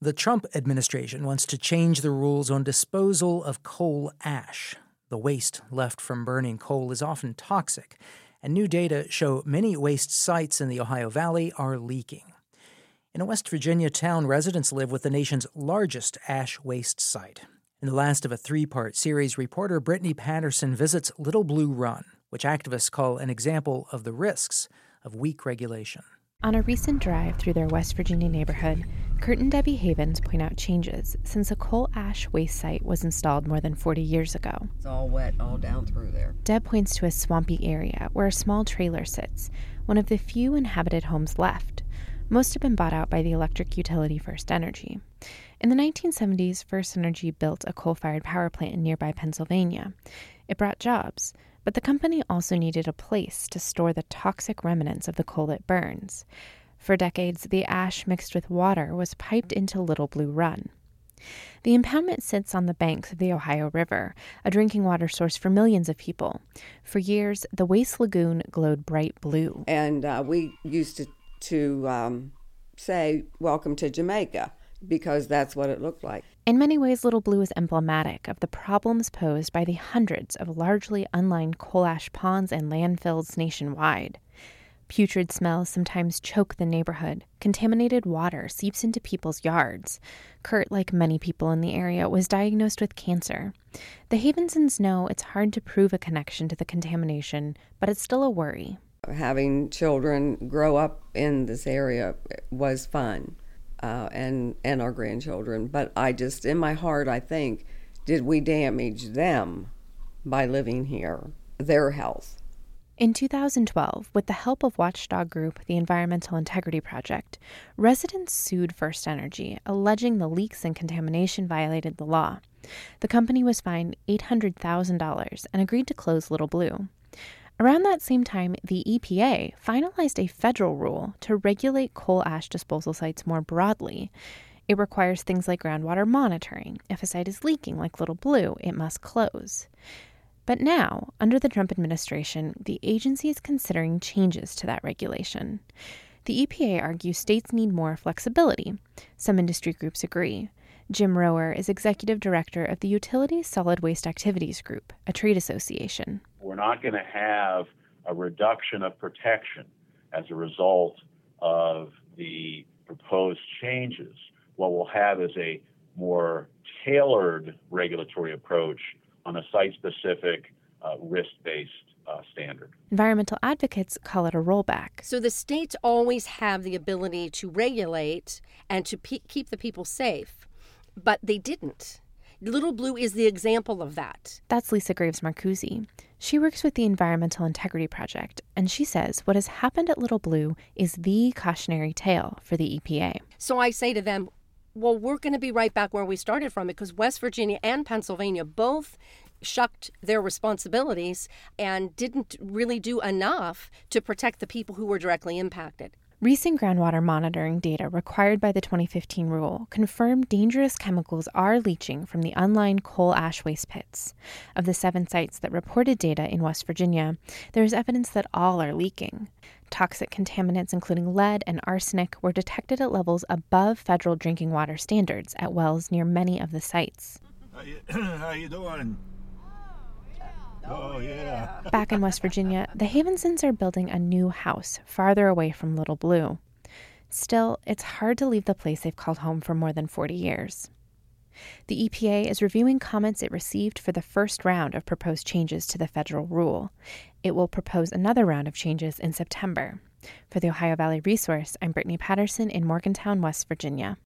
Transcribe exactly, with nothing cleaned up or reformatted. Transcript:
The Trump administration wants to change the rules on disposal of coal ash. The waste left from burning coal is often toxic, and new data show many waste sites in the Ohio Valley are leaking. In a West Virginia town, residents live with the nation's largest ash waste site. In the last of a three-part series, reporter Brittany Patterson visits Little Blue Run, which activists call an example of the risks of weak regulation. On a recent drive through their West Virginia neighborhood, Kurt and Debbie Havens point out changes since a coal ash waste site was installed more than forty years ago. It's all wet all down through there. Deb points to a swampy area where a small trailer sits, one of the few inhabited homes left. Most have been bought out by the electric utility First Energy. In the nineteen seventies, First Energy built a coal-fired power plant in nearby Pennsylvania. It brought jobs, but the company also needed a place to store the toxic remnants of the coal it burns. For decades, the ash mixed with water was piped into Little Blue Run. The impoundment sits on the banks of the Ohio River, a drinking water source for millions of people. For years, the waste lagoon glowed bright blue. And uh, we used to, to um, say, "Welcome to Jamaica," because that's what it looked like. In many ways, Little Blue is emblematic of the problems posed by the hundreds of largely unlined coal ash ponds and landfills nationwide. Putrid smells sometimes choke the neighborhood. Contaminated water seeps into people's yards. Kurt, like many people in the area, was diagnosed with cancer. The Havensons know it's hard to prove a connection to the contamination, but it's still a worry. Having children grow up in this area was fun. Uh, and, and our grandchildren. But I just, in my heart, I think, did we damage them by living here, their health? In two thousand twelve, with the help of watchdog group the Environmental Integrity Project, residents sued First Energy, alleging the leaks and contamination violated the law. The company was fined eight hundred thousand dollars and agreed to close Little Blue. Around that same time, the E P A finalized a federal rule to regulate coal ash disposal sites more broadly. It requires things like groundwater monitoring. If a site is leaking like Little Blue, it must close. But now, under the Trump administration, the agency is considering changes to that regulation. The E P A argues states need more flexibility. Some industry groups agree. Jim Rower is executive director of the Utility Solid Waste Activities Group, a trade association. We're not going to have a reduction of protection as a result of the proposed changes. What we'll have is a more tailored regulatory approach on a site-specific, uh, risk-based uh, standard. Environmental advocates call it a rollback. So the states always have the ability to regulate and to pe- keep the people safe, but they didn't. Little Blue is the example of that. That's Lisa Graves Marcuzzi. She works with the Environmental Integrity Project, and she says what has happened at Little Blue is the cautionary tale for the E P A. So I say to them, well, we're going to be right back where we started from, because West Virginia and Pennsylvania both shucked their responsibilities and didn't really do enough to protect the people who were directly impacted. Recent groundwater monitoring data required by the twenty fifteen rule confirmed dangerous chemicals are leaching from the unlined coal ash waste pits. Of the seven sites that reported data in West Virginia, there is evidence that all are leaking. Toxic contaminants, including lead and arsenic, were detected at levels above federal drinking water standards at wells near many of the sites. How you, how you doing? Oh, yeah. Back in West Virginia, the Havensons are building a new house farther away from Little Blue. Still, it's hard to leave the place they've called home for more than forty years. The E P A is reviewing comments it received for the first round of proposed changes to the federal rule. It will propose another round of changes in September. For the Ohio Valley Resource, I'm Brittany Patterson in Morgantown, West Virginia.